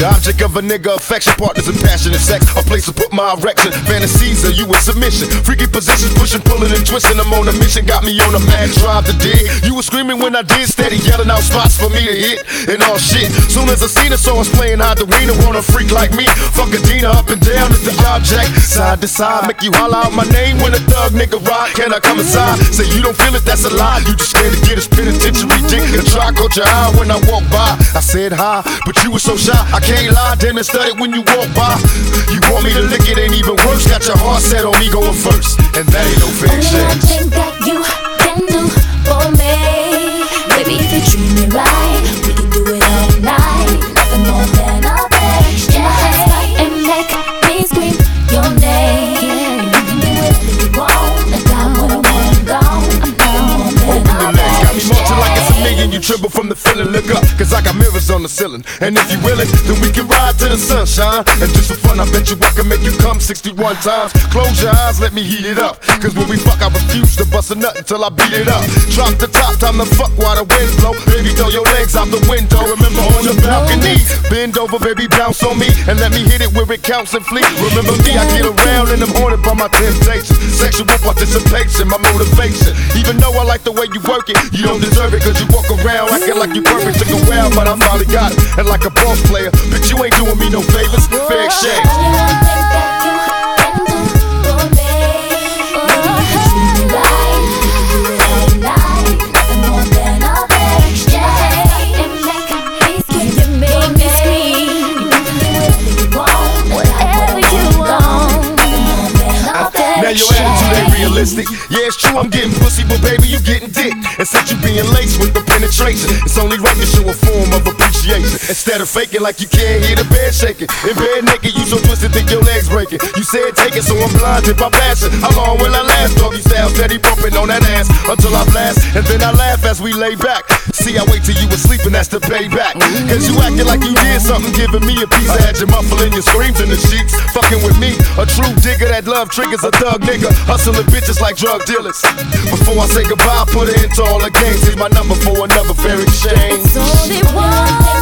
The object of a nigga affection, partners in passion and sex. A place to put my erection. Fantasies are you in submission. Freaky positions, pushing, pulling and twisting. I'm on a mission, got me on a mad drive to dig. You were screaming when I did, steady yelling out spots for me to hit and all shit. Soon as I seen her, so I was playing hard to win. Want a freak like me? Fuck a Dina up and down at the object. Side to side, make you holler out my name when a thug nigga ride. Can I come inside? Say you don't feel it, that's a lie. You just scared to get his penitentiary dick and try caught your eye when I walk by. I said hi, but you were so shy. I can't lie, damn it, studied when you walk by. You want me to lick it, ain't even worse. Got your heart set on me going first, and that ain't no fair exchange. Only one thing that you can do for me, baby, if you treat me right, we can do it all night. Nothing more than a fair exchange. And make me scream your name. You can do whatever you want, and I'm when I want gone. Open your legs, got me marching like it's a million. You tremble from the feeling, look up, cause I got mirrors on the ceiling. And if you willing, then we can ride to the sunshine. And just for fun, I bet you I can make you come 61 times. Close your eyes, let me heat it up, cause when we fuck, I refuse to bust a nut until I beat it up. Drop the top, time to fuck while the wind blow. Baby, throw your legs out the window. Remember on the balcony, bend over, baby, bounce on me, and let me hit it where it counts and flee. Remember me, I get around and I'm haunted by my temptation. Sexual participation, my motivation. Even though I like the way you work it, you don't deserve it, cause you walk around acting like you perfect. Took a while, but I finally got it. And like a boss player, bitch, you ain't doing me no favors. Fair exchange. Only one thing that you can do for me, baby, if you treat me right, we can do it all night. Nothing more than a fair exchange. And make me scream, you make me scream. You can do whatever you want, Now your attitude ain't realistic. Yeah, it's true, I'm getting pussy, but baby, you getting dick. And since you being laced with the penetration, it's only right to show a form of appreciation. Instead of faking like you can't hear the bed shaking. In bed naked, you so twisted, think your legs breaking. You said take it, so I'm blinded by passion. How long will I last? Doggy style, steady bumping on that ass until I blast. And then I laugh as we lay back. See, I wait till you were sleeping, that's the payback. Cause you acting like you did something, giving me a piece. I had you muffling your screams in the sheets. Fucking with me, a true digger that love triggers a thug nigga. Hustling bitches like drug dealers. Before I say goodbye, put it into all the games. Here's my number for another fair exchange. It's only one.